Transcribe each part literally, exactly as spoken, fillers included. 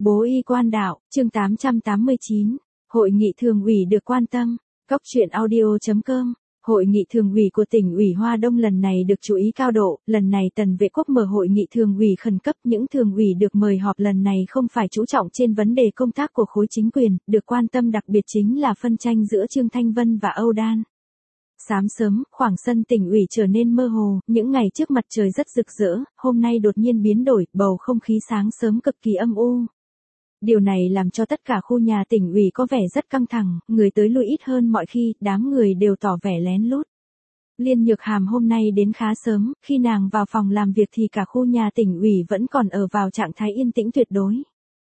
Bố y quan đạo, chương tám trăm tám mươi chín. Hội nghị thường ủy được quan tâm. Cốc truyện audio chấm com. Hội nghị thường ủy của tỉnh ủy Hoa Đông lần này được chú ý cao độ, lần này Tần Vệ Quốc mở hội nghị thường ủy khẩn cấp, những thường ủy được mời họp lần này không phải chú trọng trên vấn đề công tác của khối chính quyền, được quan tâm đặc biệt chính là phân tranh giữa Trương Thanh Vân và Âu Đan. Sáng sớm, khoảng sân tỉnh ủy trở nên mơ hồ, những ngày trước mặt trời rất rực rỡ, hôm nay đột nhiên biến đổi, bầu không khí sáng sớm cực kỳ âm u. Điều này làm cho tất cả khu nhà tỉnh ủy có vẻ rất căng thẳng, người tới lui ít hơn mọi khi, đám người đều tỏ vẻ lén lút. Liên Nhược Hàm hôm nay đến khá sớm, khi nàng vào phòng làm việc thì cả khu nhà tỉnh ủy vẫn còn ở vào trạng thái yên tĩnh tuyệt đối.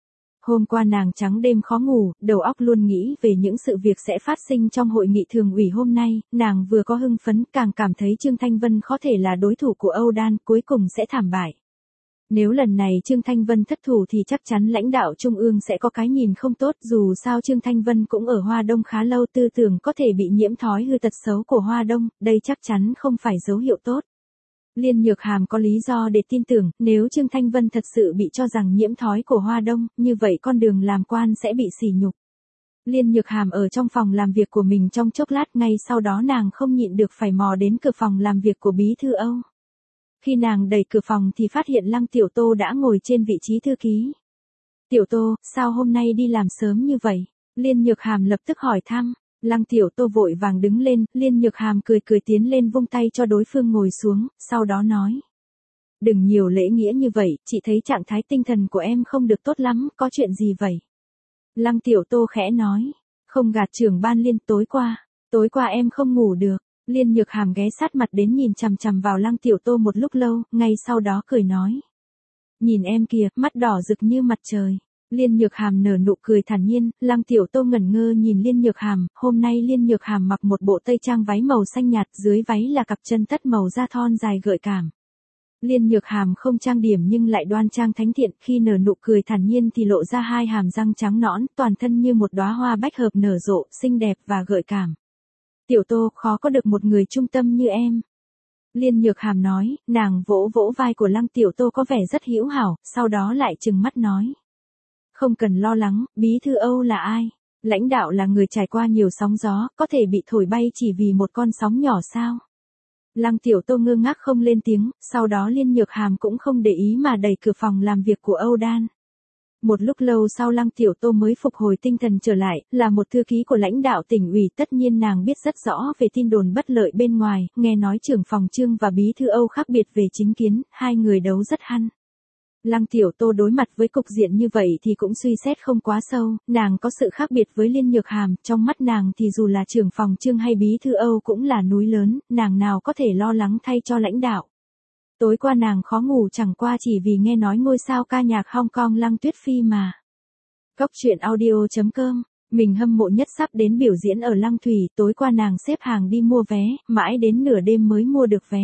Hôm qua nàng trắng đêm khó ngủ, đầu óc luôn nghĩ về những sự việc sẽ phát sinh trong hội nghị thường ủy hôm nay, nàng vừa có hưng phấn càng cảm thấy Trương Thanh Vân có thể là đối thủ của Âu Đan, cuối cùng sẽ thảm bại. Nếu lần này Trương Thanh Vân thất thủ thì chắc chắn lãnh đạo Trung ương sẽ có cái nhìn không tốt, dù sao Trương Thanh Vân cũng ở Hoa Đông khá lâu, tư tưởng có thể bị nhiễm thói hư tật xấu của Hoa Đông, đây chắc chắn không phải dấu hiệu tốt. Liên Nhược Hàm có lý do để tin tưởng, nếu Trương Thanh Vân thật sự bị cho rằng nhiễm thói của Hoa Đông, như vậy con đường làm quan sẽ bị sỉ nhục. Liên Nhược Hàm ở trong phòng làm việc của mình trong chốc lát, ngay sau đó nàng không nhịn được phải mò đến cửa phòng làm việc của Bí thư Âu. Khi nàng đẩy cửa phòng thì phát hiện Lăng Tiểu Tô đã ngồi trên vị trí thư ký. Tiểu Tô, sao hôm nay đi làm sớm như vậy? Liên Nhược Hàm lập tức hỏi thăm. Lăng Tiểu Tô vội vàng đứng lên, Liên Nhược Hàm cười cười tiến lên vung tay cho đối phương ngồi xuống, sau đó nói. Đừng nhiều lễ nghĩa như vậy, chị thấy trạng thái tinh thần của em không được tốt lắm, có chuyện gì vậy? Lăng Tiểu Tô khẽ nói. Không gạt trưởng ban Liên, tối qua, tối qua em không ngủ được. Liên Nhược Hàm ghé sát mặt đến nhìn chằm chằm vào Lăng Tiểu Tô một lúc lâu, ngay sau đó cười nói. Nhìn em kìa, mắt đỏ rực như mặt trời. Liên Nhược Hàm nở nụ cười thản nhiên, Lăng Tiểu Tô ngẩn ngơ nhìn Liên Nhược Hàm, hôm nay Liên Nhược Hàm mặc một bộ tây trang váy màu xanh nhạt, dưới váy là cặp chân tất màu da thon dài gợi cảm. Liên Nhược Hàm không trang điểm nhưng lại đoan trang thánh thiện, khi nở nụ cười thản nhiên thì lộ ra hai hàm răng trắng nõn, toàn thân như một đóa hoa bách hợp nở rộ, xinh đẹp và gợi cảm. Tiểu Tô, khó có được một người trung tâm như em. Liên Nhược Hàm nói, nàng vỗ vỗ vai của Lăng Tiểu Tô có vẻ rất hữu hảo, sau đó lại trừng mắt nói. Không cần lo lắng, Bí thư Âu là ai? Lãnh đạo là người trải qua nhiều sóng gió, có thể bị thổi bay chỉ vì một con sóng nhỏ sao? Lăng Tiểu Tô ngơ ngác không lên tiếng, sau đó Liên Nhược Hàm cũng không để ý mà đẩy cửa phòng làm việc của Âu Đan. Một lúc lâu sau Lăng Tiểu Tô mới phục hồi tinh thần trở lại, là một thư ký của lãnh đạo tỉnh ủy, tất nhiên nàng biết rất rõ về tin đồn bất lợi bên ngoài, nghe nói trưởng phòng Trương và Bí thư Âu khác biệt về chính kiến, hai người đấu rất hăng. Lăng Tiểu Tô đối mặt với cục diện như vậy thì cũng suy xét không quá sâu, nàng có sự khác biệt với Liên Nhược Hàm, trong mắt nàng thì dù là trưởng phòng Trương hay Bí thư Âu cũng là núi lớn, nàng nào có thể lo lắng thay cho lãnh đạo. Tối qua nàng khó ngủ chẳng qua chỉ vì nghe nói ngôi sao ca nhạc Hong Kong Lăng Tuyết Phi mà. Cốc truyện audio chấm com. Mình hâm mộ nhất sắp đến biểu diễn ở Lăng Thủy, tối qua nàng xếp hàng đi mua vé, mãi đến nửa đêm mới mua được vé.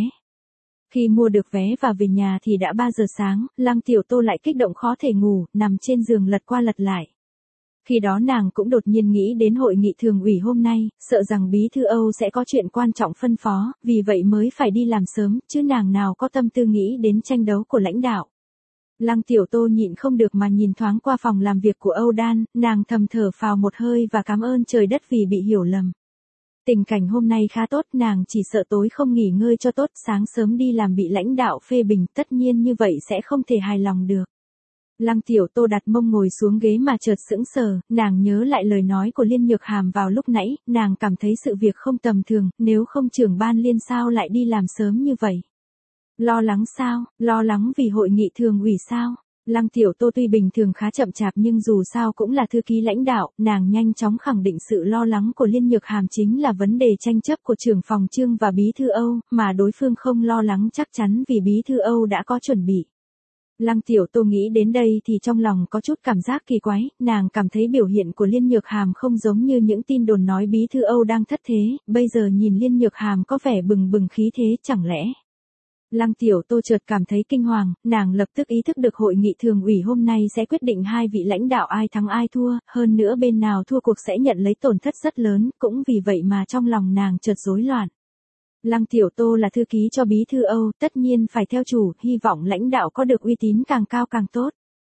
Khi mua được vé và về nhà thì đã ba giờ sáng, Lăng Tiểu Tô lại kích động khó thể ngủ, nằm trên giường lật qua lật lại. Khi đó nàng cũng đột nhiên nghĩ đến hội nghị thường ủy hôm nay, sợ rằng Bí thư Âu sẽ có chuyện quan trọng phân phó, vì vậy mới phải đi làm sớm, chứ nàng nào có tâm tư nghĩ đến tranh đấu của lãnh đạo. Lăng Tiểu Tô nhịn không được mà nhìn thoáng qua phòng làm việc của Âu Đan, nàng thầm thở phào một hơi và cảm ơn trời đất vì bị hiểu lầm. Tình cảnh hôm nay khá tốt, nàng chỉ sợ tối không nghỉ ngơi cho tốt, sáng sớm đi làm bị lãnh đạo phê bình, tất nhiên như vậy sẽ không thể hài lòng được. Lăng Tiểu Tô đặt mông ngồi xuống ghế mà chợt sững sờ, nàng nhớ lại lời nói của Liên Nhược Hàm vào lúc nãy, nàng cảm thấy sự việc không tầm thường, nếu không trưởng ban Liên sao lại đi làm sớm như vậy. Lo lắng sao, lo lắng vì hội nghị thường ủy sao? Lăng Tiểu Tô tuy bình thường khá chậm chạp nhưng dù sao cũng là thư ký lãnh đạo, nàng nhanh chóng khẳng định sự lo lắng của Liên Nhược Hàm chính là vấn đề tranh chấp của trưởng phòng Trương và Bí thư Âu, mà đối phương không lo lắng chắc chắn vì Bí thư Âu đã có chuẩn bị. Lăng Tiểu Tô nghĩ đến đây thì trong lòng có chút cảm giác kỳ quái, nàng cảm thấy biểu hiện của Liên Nhược Hàm không giống như những tin đồn nói Bí thư Âu đang thất thế, bây giờ nhìn Liên Nhược Hàm có vẻ bừng bừng khí thế, chẳng lẽ. Lăng Tiểu Tô chợt cảm thấy kinh hoàng, nàng lập tức ý thức được hội nghị thường ủy hôm nay sẽ quyết định hai vị lãnh đạo ai thắng ai thua, hơn nữa bên nào thua cuộc sẽ nhận lấy tổn thất rất lớn, cũng vì vậy mà trong lòng nàng chợt rối loạn. Lăng Tiểu Tô là thư ký cho Bí thư Âu, tất nhiên phải theo chủ, hy vọng lãnh đạo có được uy tín càng cao càng tốt.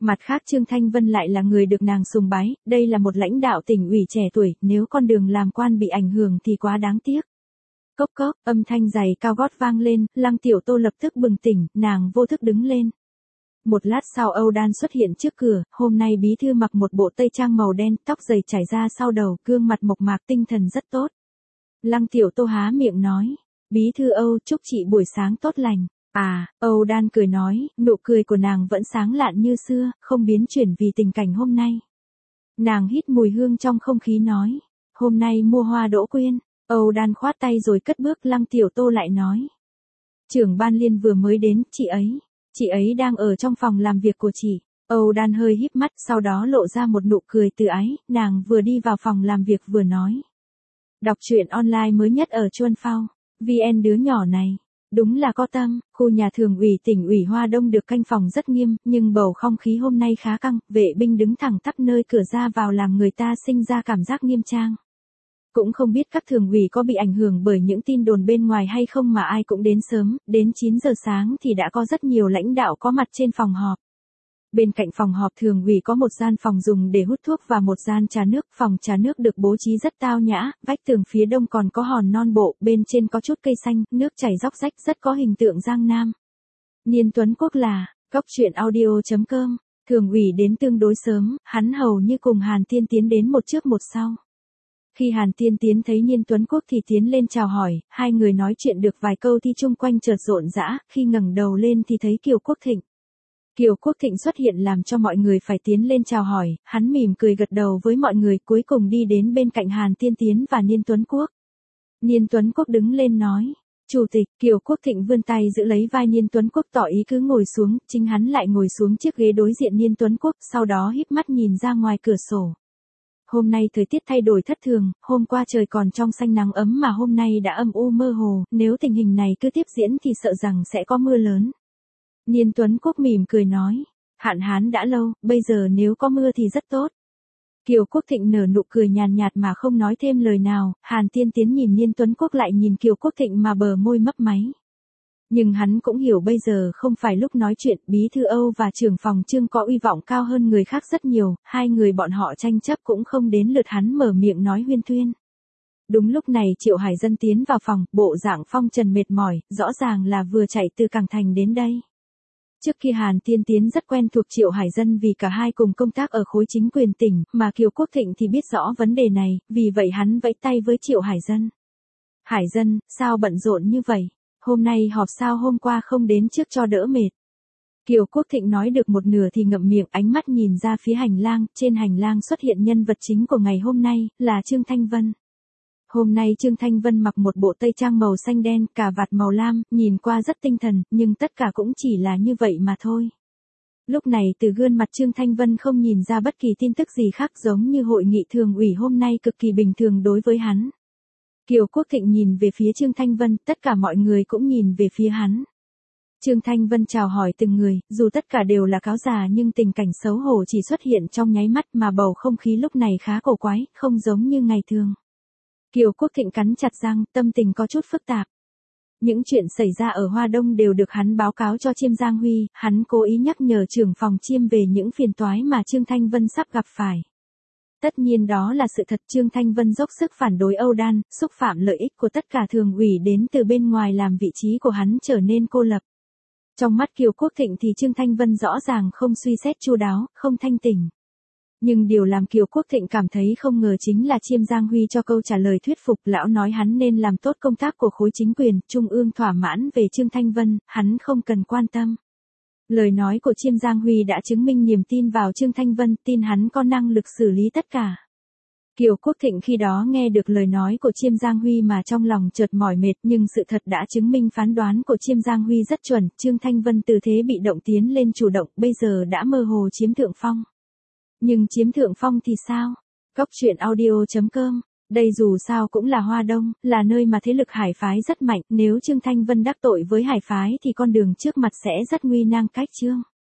Mặt khác Trương Thanh Vân lại là người được nàng sùng bái, đây là một lãnh đạo tỉnh ủy trẻ tuổi, nếu con đường làm quan bị ảnh hưởng thì quá đáng tiếc. Cốc cốc, âm thanh giày cao gót vang lên, Lăng Tiểu Tô lập tức bừng tỉnh, nàng vô thức đứng lên. Một lát sau Âu Đan xuất hiện trước cửa, hôm nay bí thư mặc một bộ tây trang màu đen, tóc dày trải ra sau đầu, gương mặt mộc mạc tinh thần rất tốt. Lăng Tiểu Tô há miệng nói, bí thư Âu chúc chị buổi sáng tốt lành. À, Âu Đan cười nói, nụ cười của nàng vẫn sáng lạn như xưa, không biến chuyển vì tình cảnh hôm nay. Nàng hít mùi hương trong không khí nói, hôm nay mua hoa đỗ quyên. Âu Đan khoát tay rồi cất bước. Lăng Tiểu Tô lại nói, trưởng ban liên vừa mới đến, chị ấy, chị ấy đang ở trong phòng làm việc của chị. Âu Đan hơi híp mắt, sau đó lộ ra một nụ cười từ ái, nàng vừa đi vào phòng làm việc vừa nói. Đọc truyện online mới nhất ở Chuan Phao, vê en đứa nhỏ này. Đúng là có tâm, khu nhà thường ủy tỉnh ủy Hoa Đông được canh phòng rất nghiêm, nhưng bầu không khí hôm nay khá căng, vệ binh đứng thẳng tắp nơi cửa ra vào làm người ta sinh ra cảm giác nghiêm trang. Cũng không biết các thường ủy có bị ảnh hưởng bởi những tin đồn bên ngoài hay không mà ai cũng đến sớm, đến chín giờ sáng thì đã có rất nhiều lãnh đạo có mặt trên phòng họp. Bên cạnh phòng họp thường ủy có một gian phòng dùng để hút thuốc và một gian trà nước, phòng trà nước được bố trí rất tao nhã, vách tường phía đông còn có hòn non bộ, bên trên có chút cây xanh, nước chảy róc rách rất có hình tượng Giang Nam. Niên Tuấn Quốc là, góc truyện audio chấm com, thường ủy đến tương đối sớm, hắn hầu như cùng Hàn Tiên Tiến đến một trước một sau. Khi Hàn Tiên Tiến thấy Niên Tuấn Quốc thì tiến lên chào hỏi, hai người nói chuyện được vài câu thì chung quanh chợt rộn rã, khi ngẩng đầu lên thì thấy Kiều Quốc Thịnh. Kiều Quốc Thịnh xuất hiện làm cho mọi người phải tiến lên chào hỏi, hắn mỉm cười gật đầu với mọi người cuối cùng đi đến bên cạnh Hàn Tiên Tiến và Niên Tuấn Quốc. Niên Tuấn Quốc đứng lên nói, Chủ tịch. Kiều Quốc Thịnh vươn tay giữ lấy vai Niên Tuấn Quốc tỏ ý cứ ngồi xuống, chính hắn lại ngồi xuống chiếc ghế đối diện Niên Tuấn Quốc, sau đó híp mắt nhìn ra ngoài cửa sổ. Hôm nay thời tiết thay đổi thất thường, hôm qua trời còn trong xanh nắng ấm mà hôm nay đã âm u mơ hồ, nếu tình hình này cứ tiếp diễn thì sợ rằng sẽ có mưa lớn. Niên Tuấn Quốc mỉm cười nói, hạn hán đã lâu, bây giờ nếu có mưa thì rất tốt. Kiều Quốc Thịnh nở nụ cười nhàn nhạt mà không nói thêm lời nào, Hàn Tiên Tiến nhìn Niên Tuấn Quốc lại nhìn Kiều Quốc Thịnh mà bờ môi mấp máy. Nhưng hắn cũng hiểu bây giờ không phải lúc nói chuyện, bí thư Âu và trưởng phòng Trương có uy vọng cao hơn người khác rất nhiều, hai người bọn họ tranh chấp cũng không đến lượt hắn mở miệng nói huyên thuyên. Đúng lúc này Triệu Hải Dân tiến vào phòng, bộ dạng phong trần mệt mỏi, rõ ràng là vừa chạy từ Cảng Thành đến đây. Trước khi Hàn Tiên Tiến rất quen thuộc Triệu Hải Dân vì cả hai cùng công tác ở khối chính quyền tỉnh, mà Kiều Quốc Thịnh thì biết rõ vấn đề này, vì vậy hắn vẫy tay với Triệu Hải Dân. Hải Dân, sao bận rộn như vậy? Hôm nay họp sao hôm qua không đến trước cho đỡ mệt? Kiều Quốc Thịnh nói được một nửa thì ngậm miệng, ánh mắt nhìn ra phía hành lang, trên hành lang xuất hiện nhân vật chính của ngày hôm nay, là Trương Thanh Vân. Hôm nay Trương Thanh Vân mặc một bộ tây trang màu xanh đen, cà vạt màu lam, nhìn qua rất tinh thần, nhưng tất cả cũng chỉ là như vậy mà thôi. Lúc này từ gương mặt Trương Thanh Vân không nhìn ra bất kỳ tin tức gì khác, giống như hội nghị thường ủy hôm nay cực kỳ bình thường đối với hắn. Kiều Quốc Thịnh nhìn về phía Trương Thanh Vân, tất cả mọi người cũng nhìn về phía hắn. Trương Thanh Vân chào hỏi từng người, dù tất cả đều là cáo già nhưng tình cảnh xấu hổ chỉ xuất hiện trong nháy mắt mà bầu không khí lúc này khá cổ quái, không giống như ngày thường. Kiều Quốc Thịnh cắn chặt răng, tâm tình có chút phức tạp. Những chuyện xảy ra ở Hoa Đông đều được hắn báo cáo cho Chiêm Giang Huy, hắn cố ý nhắc nhở trưởng phòng Chiêm về những phiền toái mà Trương Thanh Vân sắp gặp phải. Tất nhiên đó là sự thật, Trương Thanh Vân dốc sức phản đối Âu Đan, xúc phạm lợi ích của tất cả thường ủy đến từ bên ngoài làm vị trí của hắn trở nên cô lập. Trong mắt Kiều Quốc Thịnh thì Trương Thanh Vân rõ ràng không suy xét chu đáo, không thanh tỉnh. Nhưng điều làm Kiều Quốc Thịnh cảm thấy không ngờ chính là Chiêm Giang Huy cho câu trả lời thuyết phục, lão nói hắn nên làm tốt công tác của khối chính quyền, trung ương thỏa mãn về Trương Thanh Vân, hắn không cần quan tâm. Lời nói của Chiêm Giang Huy đã chứng minh niềm tin vào Trương Thanh Vân, tin hắn có năng lực xử lý tất cả. Kiều Quốc Thịnh khi đó nghe được lời nói của Chiêm Giang Huy mà trong lòng chợt mỏi mệt, nhưng sự thật đã chứng minh phán đoán của Chiêm Giang Huy rất chuẩn, Trương Thanh Vân từ thế bị động tiến lên chủ động, bây giờ đã mơ hồ chiếm thượng phong. Nhưng chiếm thượng phong thì sao? Góc truyện audio chấm com, đây dù sao cũng là Hoa Đông, là nơi mà thế lực Hải phái rất mạnh, nếu Trương Thanh Vân đắc tội với Hải phái thì con đường trước mặt sẽ rất nguy nan cách chương.